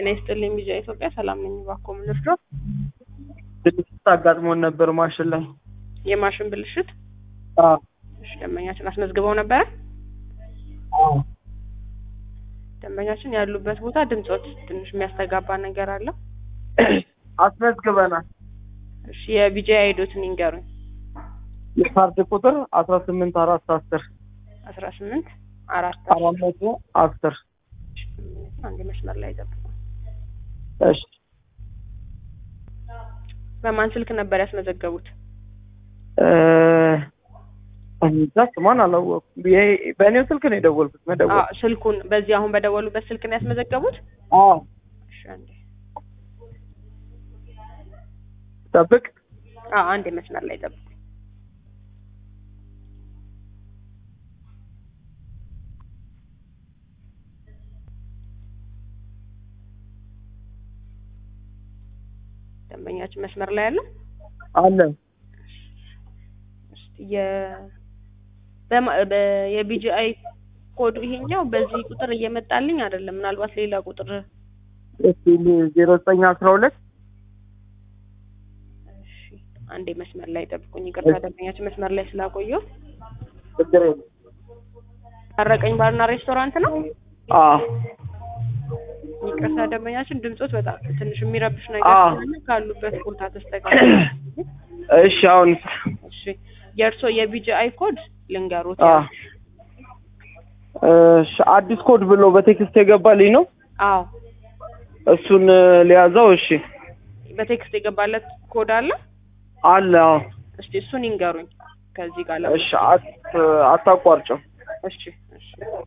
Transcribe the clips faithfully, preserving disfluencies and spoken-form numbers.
ጤና ይስጥልኝ ቢጃ ኢትዮጵያ ሰላም ነኝ ባኮ ምን ልርዳው? ብልሽት አጋጥሞን ነበር ማሽን ላይ። የማሽን ብልሽት? አዎ። እሺ ደንበኛችን አስመዝግበው ነበር? አዎ። ደንበኛችን ያሉበት ቦታ ድምጾት ትንሽ የሚያስተጋባ ነገር አለ? አስመዝግበናል። እሺ የቢጃ አይዶትን ይንገሩኝ። የካርድ ቁጥር አስራ ስምንት አራት አስር አስራ ስምንት አራት አስር አንድ መስመር ላይ ጠብቁ። እሺ በማን ስልክ ነበር ያስመዘገቡት? እ አንተ ስማን አላወኩም። በእኔው ስልክ ነው የደወልኩት። መደወል አዎ ስልኩን በዚህ አሁን በደወሉበት ስልክ ነው ያስመዘገቡት? አዎ። እሺ አንዴ ጠብቅ። አዎ አንድ መስመር ላይ ጠብቁ። ደንበኛችን መስመር ላይ አለ? አለ። እስቲ የ በ የቢጂአይ ኮድ ይሄኛው በዚህ ቁጥር እየመጣልኝ አይደለም። ምናልባት ሌላ ቁጥር እሺ ዜሮ ዘጠኝ አስራ ሁለት እሺ አንዴ መስመር ላይ ጠብቁኝ። ይቅርታ ደንበኛችን መስመር ላይ ስላቆየው። ችግር የለም። ታረቀኝ ባርና ሬስቶራንት ነው? አዎ። ይቅርታ ደንበኛችን ድምጾት በጣም ትንሽ የሚረብሽ ነገር ስለሆነ ካሉበት ቦታ ተስተካክሉ። እሺ አሁን እሺ የእርሶ የቢጂአይ ኮድ ልንገሩት። እሺ አዲስ ኮድ ብሎ በቴክስት የገባልኝ ነው? አዎ እሱን ሊያዘው። እሺ በቴክስት የገባለት ኮድ አለ? አለ። አዎ። እስቲ እሱን ይንገሩኝ ከዚህ ጋር ለምን? እሺ አት አታቋርጭው። እሺ እሺ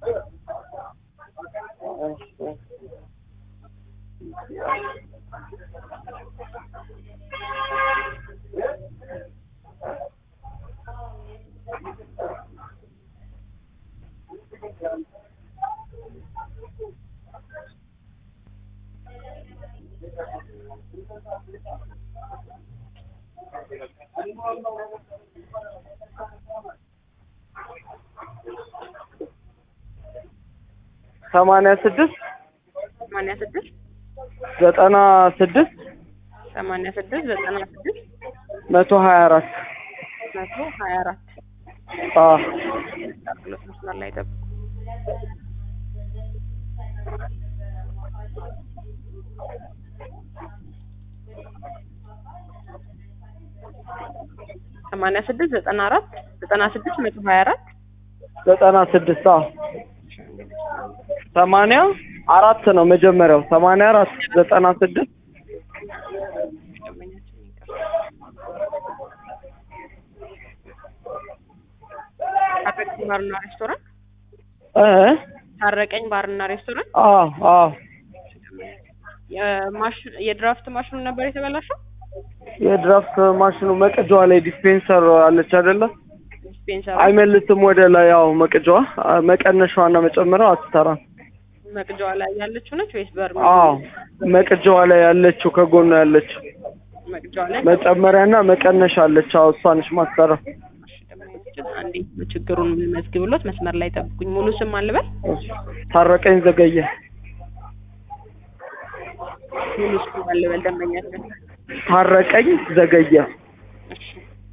ሰማንያ ስድስት ሰማንያ ስድስት ዘጠና ስድስት ሰማንያ ስድስት ዘጠና ስድስት መቶ ሀያ አራት መቶ ሀያ አራት አዎ። ሁለት መስመር ላይ ጠብቁ። ሰማንያ ስድስት ዘጠና አራት ዘጠና ስድስት መቶ ሀያ አራት ዘጠና ስድስት አዎ። ሰማንያ አራት ነው መጀመሪያው። ሰማንያ አራት ዘጠና ስድስት ታረቀኝ ባርና ሬስቶራንት እ ታረቀኝ ባርና ሬስቶራንት አዎ አዎ። የማሽን የድራፍት ማሽኑ ነበር የተበላሸው? የድራፍት ማሽኑ መቀጃዋ ላይ ዲስፔንሰር አለች አይደለ? ዲስፔንሰር አይመልስም ወደ ላይ። ያው መቀጃዋ መቀነሻዋና መጨመሪያው አትሰራም። መቅጃዋ ላይ ያለችው ነች ወይስ በር? አዎ መቀጃዋ ላይ ያለችው ከጎኑ ያለችው መቅጃዋ ላይ መጨመሪያና መቀነሻ አለች። አዎ እሷ ነች ማሰራ። አንዴ ችግሩን መዝግብሎት መስመር ላይ ጠብቁኝ። ሙሉ ስም አልበል? ታረቀኝ ዘገየ። ሙሉ ስም አልበል ደንበኛችን? ታረቀኝ ዘገየ። እሺ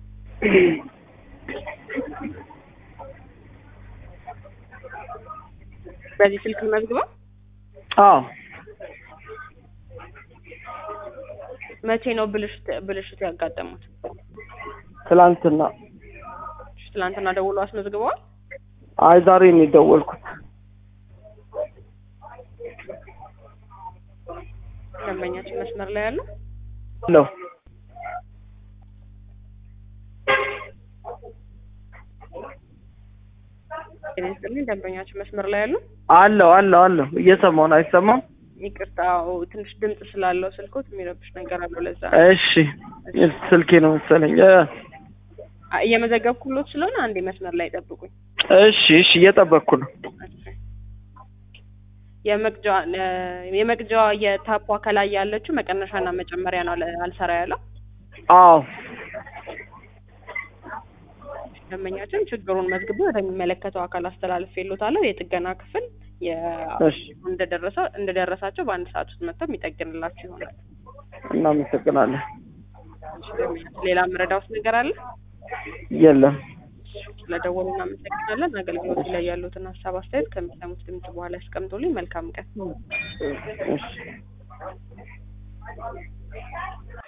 በዚህ ስልክ መዝግበው? አዎ። መቼ ነው ብልሽት ብልሽት ያጋጠሙት? ትላንትና። ትላንትና ደውሎ አስመዝግበዋል? አይ ዛሬ ነው የደወልኩት። ደንበኛችን መስመር ላይ ያለው? ሄሎ እኔ ደንበኛችን መስመር ላይ ያለው? አለው አለው አለው። እየሰማሁ ነው። አይሰማም? ይቅርታው ትንሽ ድምጽ ስላለው ስልኮት የሚረብሽ ነገር አለው ለዛ። እሺ ስልኬ ነው መሰለኝ። እየመዘገብኩሎት ስለሆነ አንዴ መስመር ላይ ጠብቁኝ። እሺ እሺ እየጠበቅኩ ነው። የመቅጃዋ የመቅጃዋ የታፖ ከላይ ያለችው መቀነሻና መጨመሪያ ነው አልሰራ ያለው? አዎ። ደንበኛችን ችግሩን መዝግቦ ወደሚመለከተው አካል አስተላልፌልዎታለሁ። የጥገና ክፍል እሺ እንደደረሰው እንደደረሳቸው በአንድ ሰዓት ውስጥ መጥተው የሚጠግንላችሁ ይሆናል። እናመሰግናለን። ሌላ ምረዳውስ ነገር አለ? የለም። ስለደወሉ እናመሰግናለን። አገልግሎት ላይ ያሉትን ሀሳብ አስተያየት ከሚሰሙት ድምጽ በኋላ ያስቀምጡልኝ። መልካም ቀን። እሺ